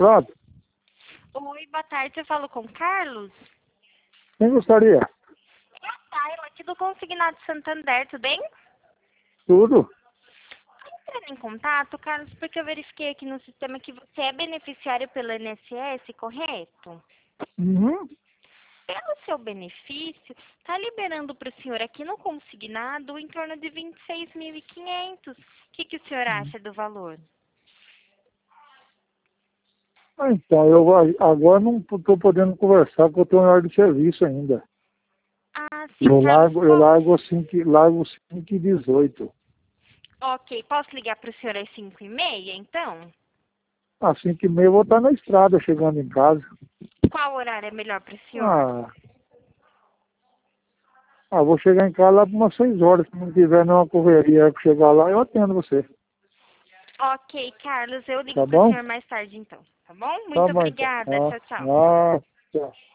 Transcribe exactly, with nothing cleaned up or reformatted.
Pronto. Oi, boa tarde. Eu falo com o Carlos? Quem gostaria? É a Tayla, aqui do Consignado Santander, tudo bem? Tudo. Entrando em contato, Carlos, porque eu verifiquei aqui no sistema que você é beneficiário pelo I N S S, correto? Uhum. Pelo seu benefício, está liberando para o senhor aqui no consignado em torno de vinte e seis mil e quinhentos. O que, que o senhor acha do valor? Ah, então, eu a- agora não estou podendo conversar porque eu estou em hora de serviço ainda. Ah, sim, Eu Carlos. largo, eu Po- largo cinco, largo cinco e dezoito. Ok, posso ligar para o senhor às cinco e meia, então? Às cinco e meia eu vou estar na estrada chegando em casa. Qual horário é melhor para o senhor? Ah, ah, vou chegar em casa lá por umas seis horas. Se não tiver nenhuma correria para chegar lá, eu atendo você. Ok, Carlos, eu ligo Tá para o bom? senhor mais tarde, então. Tá bom? Tá Muito bom então. obrigada. Ah, Tchau, tchau. ah, tchau.